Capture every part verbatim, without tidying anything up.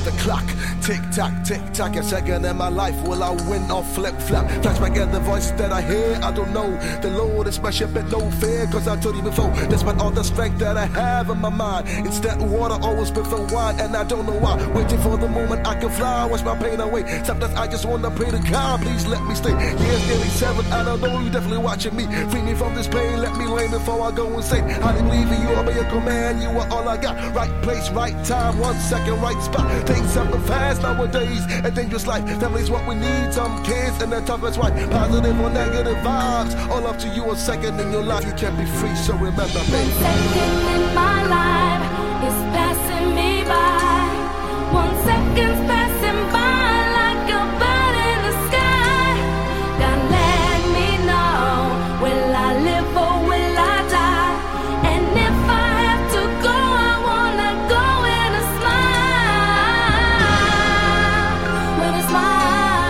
at the clock. Tick tock, tick tock, a second in my life. Will I win or flip flop? Flashback at the voices that I hear, I don't know. The Lord is my ship and no fear, cause I told you before, despite all the strength that I have in my mind, instead water always prefer wine, and I don't know why. Waiting for the moment I can fly, wash my pain away. Sometimes I just wanna pray to God, please let me stay. Years nearly seven, I don't know, you definitely watching me. Free me from this pain, let me lay before I go insane. I didn't believe in you, obey your command, you are all I got. Right place, right time, one second, right spot. Things happen fast nowadays, a dangerous life. Family's what we need, some kids and they're tough, that's right. Positive or negative vibes, all up to you. A second in your life, you can't be free, so remember, baby. One second in my life is passing me by. One second's passing by like a bird in the sky. God, let me know, will I live or will I die? And if I have to go, I wanna go with a smile, with a smile.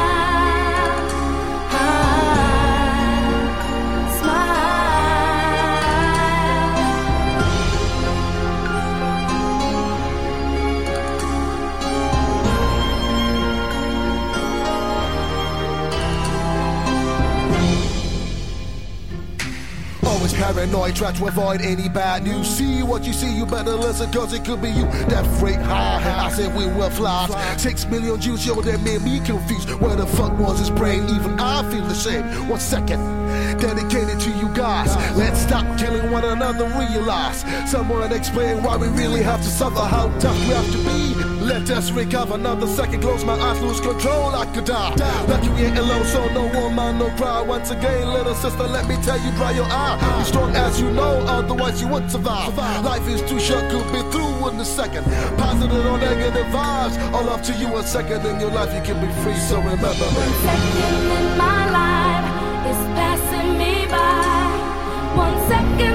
Always paranoid, try to avoid any bad news. See what you see, you better listen, cause it could be you. That freight high, I said we will fly. Six million Jews, yo, that made me confused. Where the fuck was his brain? Even I feel the same. One second, dedicated to you guys. Let's stop killing one another, realize. Someone explain why we really have to suffer, how tough we have to be. Let us recover, another second, close my eyes, lose control, I could die. Lucky we ain't alone, so no woman, no cry. Once again, little sister, let me tell you, dry your eye. Be strong as you know, otherwise you won't survive. Life is too short, could be through in a second. Positive or negative vibes, all up to you. A second in your life, you can be free, so remember. One second in my life is passing me by. One second